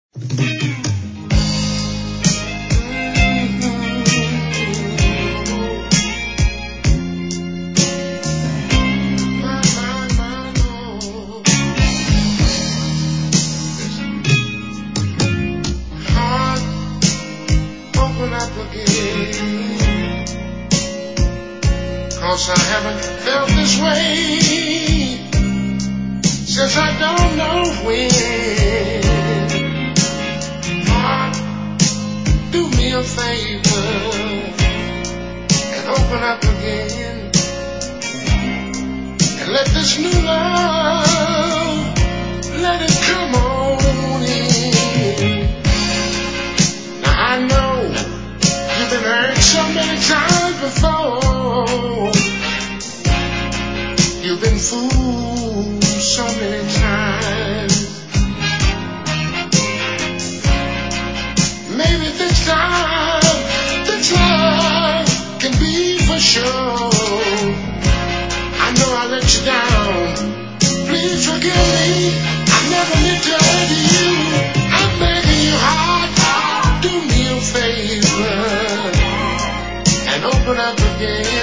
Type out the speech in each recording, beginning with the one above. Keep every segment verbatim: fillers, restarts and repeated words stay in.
'Cause I haven't felt this way since I don't know when. Heart, do me a favor and open up again and let this new love, let it come on in. Now I know you've been hurt so many times before. You've been fooled so many times. Maybe this time, this love can be for sure. I know I let you down. Please forgive me. I never meant to hurt you. I'm begging you hard. Do me a favor and open up again.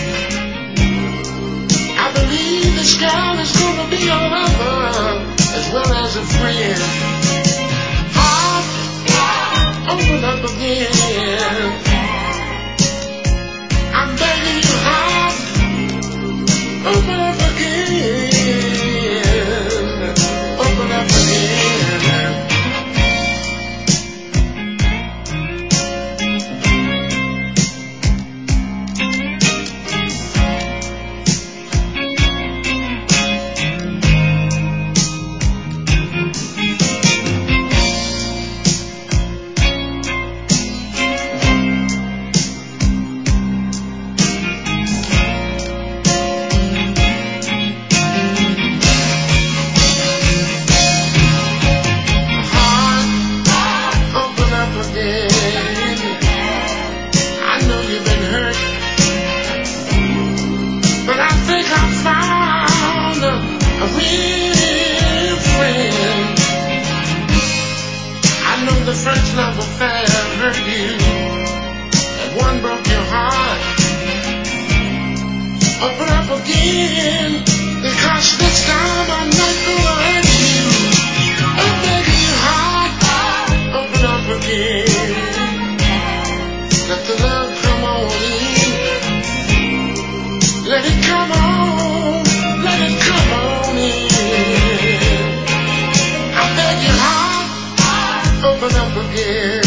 I believe this girl is gonna be a lover as well as a friend. Heart, open up again. I'm begging you hard, open up again. Open up again. The first love affair hurt you, and one broke your heart. Open up again, because this time I'm not gonna hurt you. I'm begging you hard, open up again. Let the love come on in. Let it come on, let it come on in. I beg you hard, open up again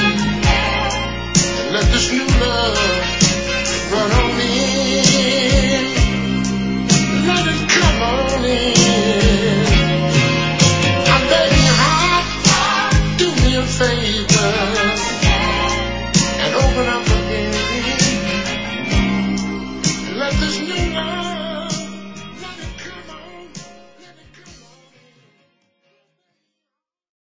and let this new love run on in. Let it come on in. I'm begging you hard, do me a favor and open up again and let this new love